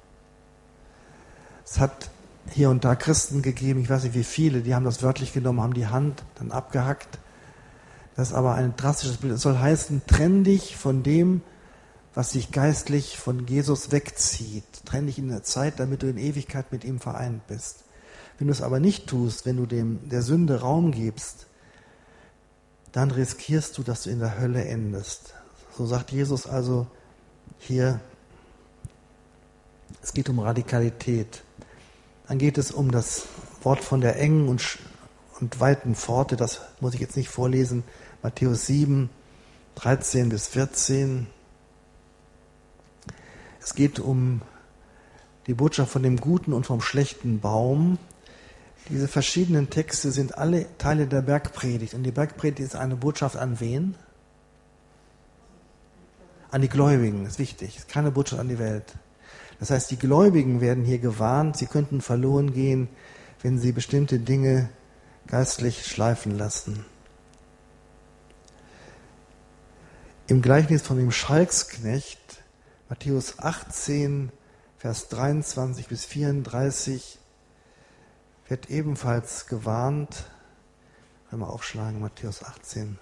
Es hat hier und da Christen gegeben, ich weiß nicht wie viele, die haben das wörtlich genommen, haben die Hand dann abgehackt. Das ist aber ein drastisches Bild. Es soll heißen, trenn dich von dem, was dich geistlich von Jesus wegzieht. Trenn dich in der Zeit, damit du in Ewigkeit mit ihm vereint bist. Wenn du es aber nicht tust, wenn du der Sünde Raum gibst, dann riskierst du, dass du in der Hölle endest. So sagt Jesus also hier, es geht um Radikalität. Dann geht es um das Wort von der engen und weiten Pforte, das muss ich jetzt nicht vorlesen, Matthäus 7, 13 bis 14. Es geht um die Botschaft von dem guten und vom schlechten Baum. Diese verschiedenen Texte sind alle Teile der Bergpredigt. Und die Bergpredigt ist eine Botschaft an wen? An die Gläubigen, ist wichtig. Ist keine Botschaft an die Welt. Das heißt, die Gläubigen werden hier gewarnt, sie könnten verloren gehen, wenn sie bestimmte Dinge geistlich schleifen lassen. Im Gleichnis von dem Schalksknecht, Matthäus 18, Vers 23 bis 34, wird ebenfalls gewarnt. Wenn wir aufschlagen, Matthäus 18.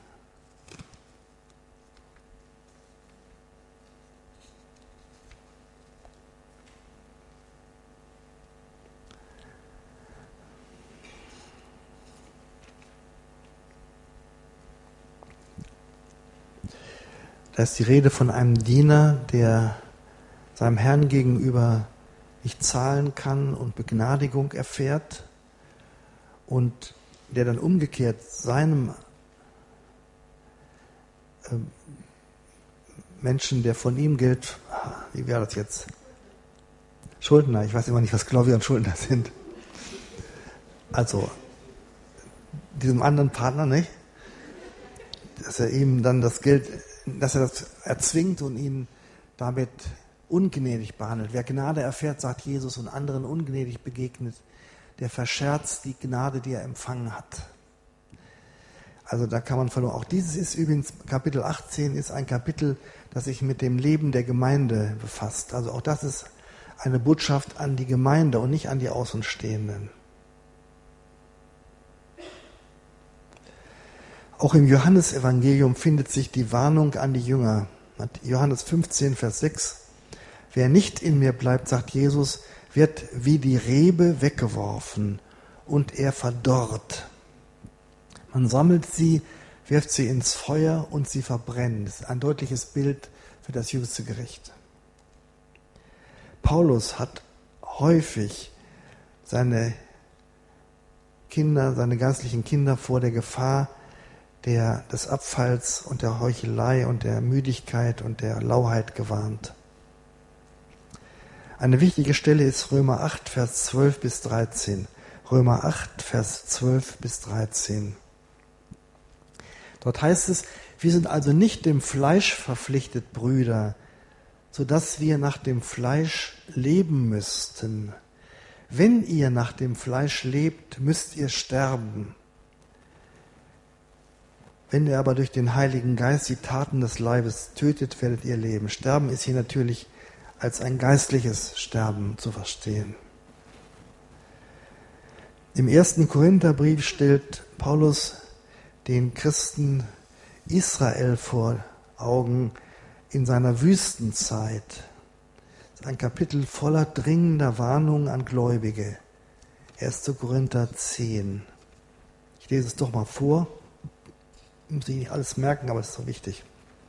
Da ist die Rede von einem Diener, der seinem Herrn gegenüber nicht zahlen kann und Begnadigung erfährt und der dann umgekehrt seinem Menschen, der von ihm gilt, wie wäre das jetzt? Schuldner, ich weiß immer nicht, was Gläubiger und Schuldner sind. Also, diesem anderen Partner, nicht? Dass er ihm dann das Geld, dass er das erzwingt und ihn damit ungnädig behandelt. Wer Gnade erfährt, sagt Jesus, und anderen ungnädig begegnet, der verscherzt die Gnade, die er empfangen hat. Also da kann man verloren. Auch dieses ist übrigens, Kapitel 18 ist ein Kapitel, das sich mit dem Leben der Gemeinde befasst. Also auch das ist eine Botschaft an die Gemeinde und nicht an die Außenstehenden. Auch im Johannesevangelium findet sich die Warnung an die Jünger. Johannes 15, Vers 6. Wer nicht in mir bleibt, sagt Jesus, wird wie die Rebe weggeworfen und er verdorrt. Man sammelt sie, wirft sie ins Feuer und sie verbrennen. Das ist ein deutliches Bild für das jüngste Gericht. Paulus hat häufig seine Kinder, seine geistlichen Kinder vor der Gefahr des Abfalls und der Heuchelei und der Müdigkeit und der Lauheit gewarnt. Eine wichtige Stelle ist Römer 8, Vers 12 bis 13. Römer 8, Vers 12 bis 13. Dort heißt es, wir sind also nicht dem Fleisch verpflichtet, Brüder, sodass wir nach dem Fleisch leben müssten. Wenn ihr nach dem Fleisch lebt, müsst ihr sterben. Wenn ihr aber durch den Heiligen Geist die Taten des Leibes tötet, werdet ihr leben. Sterben ist hier natürlich als ein geistliches Sterben zu verstehen. Im 1. Korintherbrief stellt Paulus den Christen Israel vor Augen in seiner Wüstenzeit. Das ist ein Kapitel voller dringender Warnungen an Gläubige. 1. Korinther 10. Ich lese es doch mal vor. Ich muss nicht alles merken, aber es ist so wichtig.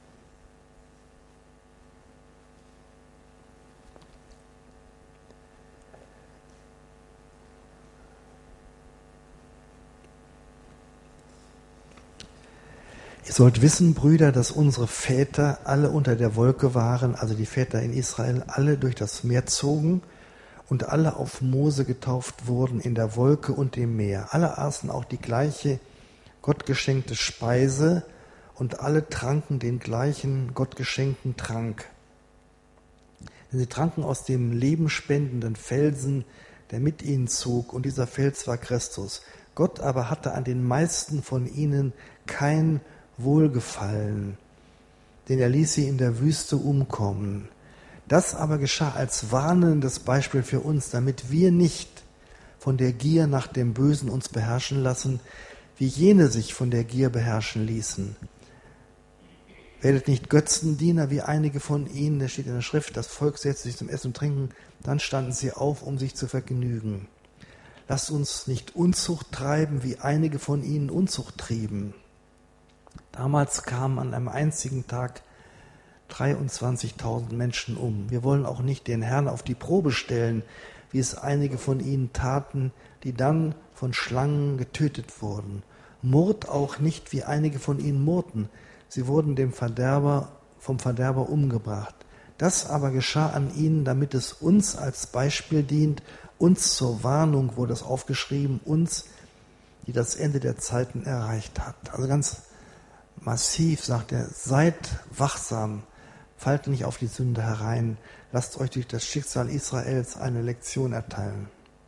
Ihr sollt wissen, Brüder, dass unsere Väter alle unter der Wolke waren, also die Väter in Israel, alle durch das Meer zogen und alle auf Mose getauft wurden in der Wolke und dem Meer. Alle aßen auch die gleiche gottgeschenkte Speise und alle tranken den gleichen gottgeschenkten Trank. Denn sie tranken aus dem lebenspendenden Felsen, der mit ihnen zog, und dieser Fels war Christus. Gott aber hatte an den meisten von ihnen kein Wohlgefallen, denn er ließ sie in der Wüste umkommen. Das aber geschah als warnendes Beispiel für uns, damit wir nicht von der Gier nach dem Bösen uns beherrschen lassen, wie jene sich von der Gier beherrschen ließen. Werdet nicht Götzendiener wie einige von ihnen, das steht in der Schrift, das Volk setzte sich zum Essen und Trinken, dann standen sie auf, um sich zu vergnügen. Lasst uns nicht Unzucht treiben, wie einige von ihnen Unzucht trieben. Damals kamen an einem einzigen Tag 23.000 Menschen um. Wir wollen auch nicht den Herrn auf die Probe stellen, wie es einige von ihnen taten, die dann von Schlangen getötet wurden. Murrt auch nicht, wie einige von ihnen murrten. Sie wurden vom Verderber umgebracht. Das aber geschah an ihnen, damit es uns als Beispiel dient, uns zur Warnung wurde es aufgeschrieben, uns, die das Ende der Zeiten erreicht hat. Also ganz massiv sagt er, seid wachsam, fallt nicht auf die Sünde herein, lasst euch durch das Schicksal Israels eine Lektion erteilen.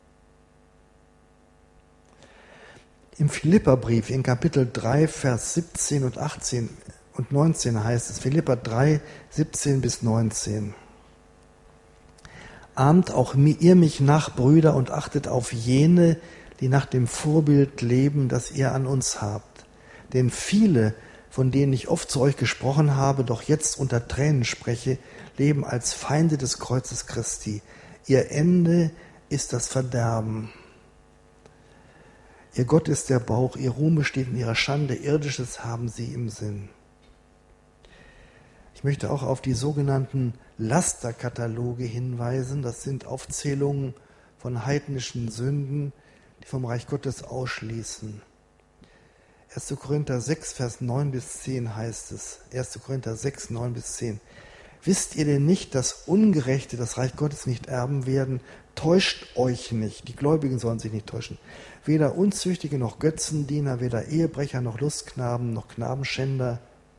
Im Philipperbrief in Kapitel 3, Vers 17 und 18 und 19 heißt es, Philipper 3, 17 bis 19. Ahmt auch ihr mich nach, Brüder, und achtet auf jene, die nach dem Vorbild leben, das ihr an uns habt. Denn viele, von denen ich oft zu euch gesprochen habe, doch jetzt unter Tränen spreche, leben als Feinde des Kreuzes Christi. Ihr Ende ist das Verderben. Ihr Gott ist der Bauch, ihr Ruhm besteht in ihrer Schande, Irdisches haben sie im Sinn. Ich möchte auch auf die sogenannten Lasterkataloge hinweisen. Das sind Aufzählungen von heidnischen Sünden, die vom Reich Gottes ausschließen. 1. Korinther 6, Vers 9 bis 10 heißt es. 1. Korinther 6, 9 bis 10. Wisst ihr denn nicht, dass Ungerechte das Reich Gottes nicht erben werden? Täuscht euch nicht. Die Gläubigen sollen sich nicht täuschen. Weder Unzüchtige noch Götzendiener, weder Ehebrecher noch Lustknaben noch Knabenschänder,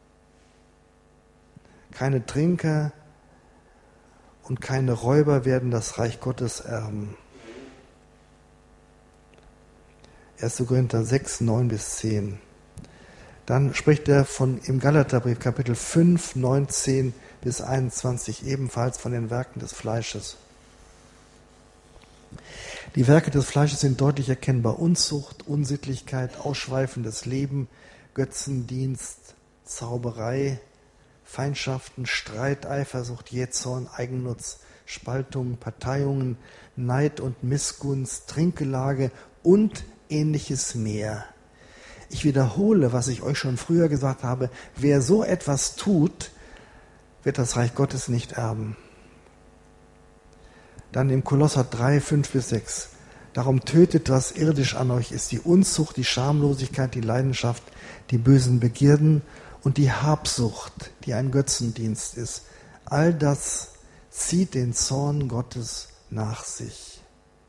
keine Trinker und keine Räuber werden das Reich Gottes erben. 1. Korinther 6, 9 bis 10. Dann spricht er im Galaterbrief Kapitel 5, 19 bis 21 ebenfalls von den Werken des Fleisches. Die Werke des Fleisches sind deutlich erkennbar: Unzucht, Unsittlichkeit, ausschweifendes Leben, Götzendienst, Zauberei, Feindschaften, Streit, Eifersucht, Jähzorn, Eigennutz, Spaltung, Parteiungen, Neid und Missgunst, Trinkgelage und Ähnliches mehr. Ich wiederhole, was ich euch schon früher gesagt habe: Wer so etwas tut, wird das Reich Gottes nicht erben. Dann im Kolosser 3, 5 bis 6. Darum tötet, was irdisch an euch ist, die Unzucht, die Schamlosigkeit, die Leidenschaft, die bösen Begierden und die Habsucht, die ein Götzendienst ist. All das zieht den Zorn Gottes nach sich.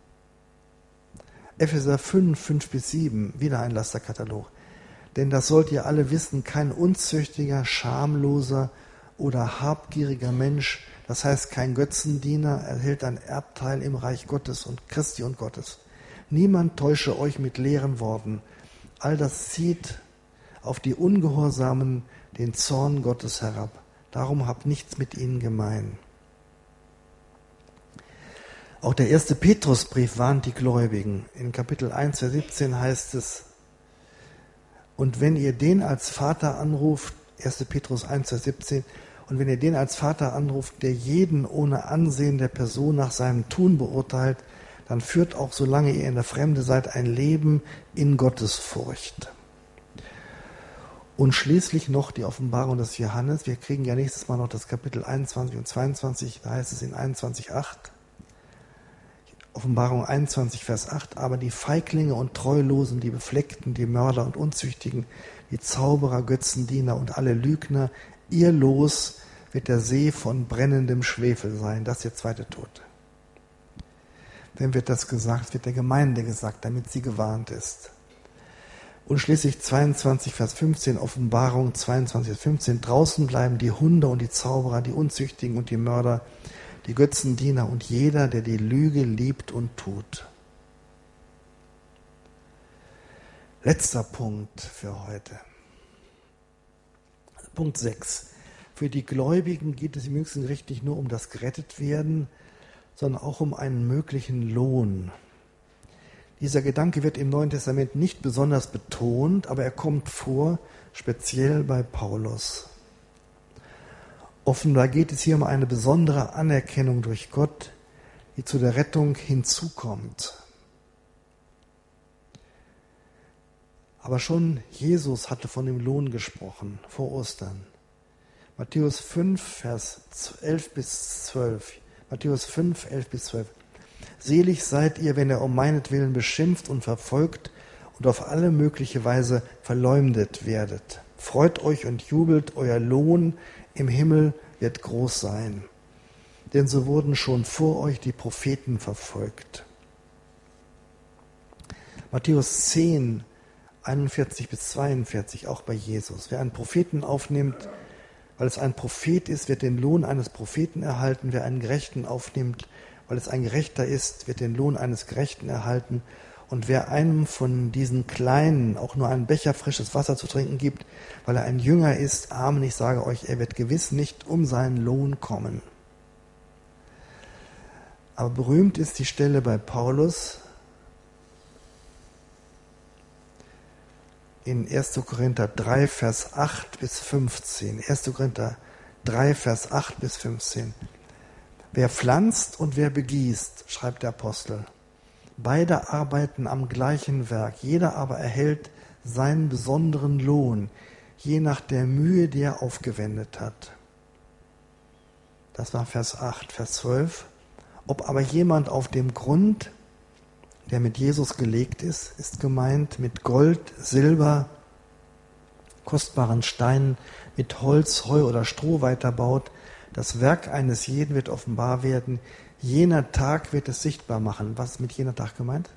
Epheser 5, 5 bis 7, wieder ein Lasterkatalog. Denn das sollt ihr alle wissen, kein unzüchtiger, schamloser oder habgieriger Mensch, das heißt kein Götzendiener, erhält ein Erbteil im Reich Gottes und Christi und Gottes. Niemand täusche euch mit leeren Worten. All das zieht auf die Ungehorsamen den Zorn Gottes herab. Darum habt nichts mit ihnen gemein. Auch der 1. Petrusbrief warnt die Gläubigen. In Kapitel 1, Vers 17 heißt es: Und wenn ihr den als Vater anruft, 1. Petrus 1, Vers 17, und wenn ihr den als Vater anruft, der jeden ohne Ansehen der Person nach seinem Tun beurteilt, dann führt auch, solange ihr in der Fremde seid, ein Leben in Gottesfurcht. Und schließlich noch die Offenbarung des Johannes. Wir kriegen ja nächstes Mal noch das Kapitel 21 und 22, da heißt es in 21,8. Offenbarung 21, Vers 8. Aber die Feiglinge und Treulosen, die Befleckten, die Mörder und Unzüchtigen, die Zauberer, Götzendiener und alle Lügner, ihr Los wird der See von brennendem Schwefel sein. Das ist der zweite Tod. Wem wird das gesagt? Wird der Gemeinde gesagt, damit sie gewarnt ist. Und schließlich 22, Vers 15, Offenbarung 22, Vers 15. Draußen bleiben die Hunde und die Zauberer, die Unzüchtigen und die Mörder, die Götzendiener und jeder, der die Lüge liebt und tut. Letzter Punkt für heute. Punkt 6. Für die Gläubigen geht es im jüngsten Gericht nicht nur um das Gerettetwerden, sondern auch um einen möglichen Lohn. Dieser Gedanke wird im Neuen Testament nicht besonders betont, aber er kommt vor, speziell bei Paulus. Offenbar geht es hier um eine besondere Anerkennung durch Gott, die zu der Rettung hinzukommt. Aber schon Jesus hatte von dem Lohn gesprochen, vor Ostern. Matthäus 5, Vers 11 bis 12. Matthäus 5, 11 bis 12. Selig seid ihr, wenn ihr um meinetwillen beschimpft und verfolgt und auf alle mögliche Weise verleumdet werdet. Freut euch und jubelt, euer Lohn im Himmel wird groß sein. Denn so wurden schon vor euch die Propheten verfolgt. Matthäus 10, 41 bis 42, auch bei Jesus. Wer einen Propheten aufnimmt, Weil es ein Prophet ist, wird den Lohn eines Propheten erhalten. Wer einen Gerechten aufnimmt, weil es ein Gerechter ist, wird den Lohn eines Gerechten erhalten. Und wer einem von diesen Kleinen auch nur einen Becher frisches Wasser zu trinken gibt, weil er ein Jünger ist, Amen, ich sage euch, er wird gewiss nicht um seinen Lohn kommen. Aber berühmt ist die Stelle bei Paulus in 1. Korinther 3, Vers 8 bis 15. 1. Korinther 3, Vers 8 bis 15. Wer pflanzt und wer begießt, schreibt der Apostel. Beide arbeiten am gleichen Werk, jeder aber erhält seinen besonderen Lohn, je nach der Mühe, die er aufgewendet hat. Das war Vers 8. Vers 12. Ob aber jemand auf dem Grund, der mit Jesus gelegt ist gemeint mit Gold, Silber, kostbaren Steinen, mit Holz, Heu oder Stroh weiterbaut, das Werk eines jeden wird offenbar werden. Jener Tag wird es sichtbar machen. Was ist mit jener Tag gemeint?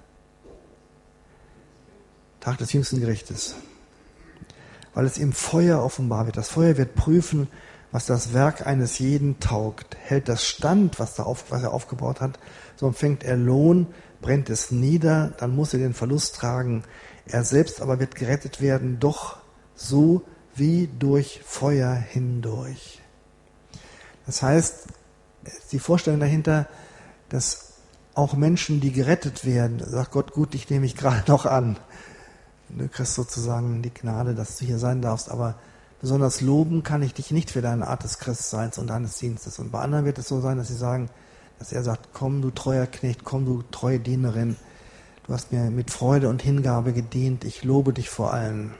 Tag des jüngsten Gerichtes. Weil es im Feuer offenbar wird. Das Feuer wird prüfen, was das Werk eines jeden taugt. Hält das stand, was er aufgebaut hat, so empfängt er Lohn, brennt es nieder, dann muss er den Verlust tragen. Er selbst aber wird gerettet werden, doch so wie durch Feuer hindurch. Das heißt, die Vorstellung dahinter, dass auch Menschen, die gerettet werden, sagt Gott, gut, ich nehme mich gerade noch an. Du kriegst sozusagen die Gnade, dass du hier sein darfst, aber besonders loben kann ich dich nicht für deine Art des Christseins und deines Dienstes. Und bei anderen wird es so sein, dass sie sagen, dass er sagt, komm du treuer Knecht, komm du treue Dienerin, du hast mir mit Freude und Hingabe gedient, ich lobe dich vor allen.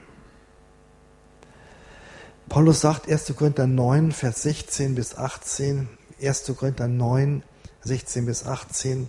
Paulus sagt 1. Korinther 9, Vers 16 bis 18, 1. Korinther 9, 16 bis 18.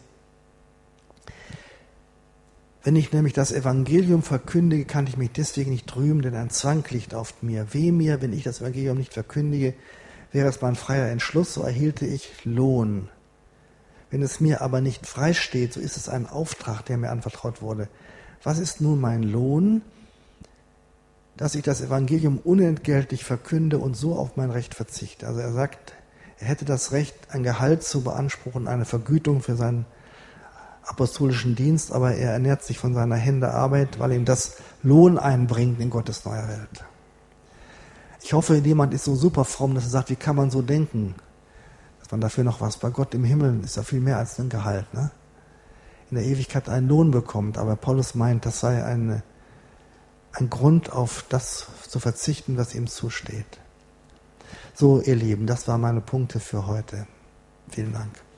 Wenn ich nämlich das Evangelium verkündige, kann ich mich deswegen nicht rühmen, denn ein Zwang liegt auf mir. Weh mir, wenn ich das Evangelium nicht verkündige, wäre es mein freier Entschluss, so erhielte ich Lohn. Wenn es mir aber nicht frei steht, so ist es ein Auftrag, der mir anvertraut wurde. Was ist nun mein Lohn? Dass ich das Evangelium unentgeltlich verkünde und so auf mein Recht verzichte. Also er sagt, er hätte das Recht, ein Gehalt zu beanspruchen, eine Vergütung für seinen apostolischen Dienst, aber er ernährt sich von seiner Hände Arbeit, weil ihm das Lohn einbringt in Gottes neuer Welt. Ich hoffe, jemand ist so super fromm, dass er sagt, wie kann man so denken? Dass man dafür noch was, bei Gott im Himmel ist ja viel mehr als ein Gehalt, ne? In der Ewigkeit einen Lohn bekommt, aber Paulus meint, das sei ein Grund, auf das zu verzichten, was ihm zusteht. So, ihr Lieben, das waren meine Punkte für heute. Vielen Dank.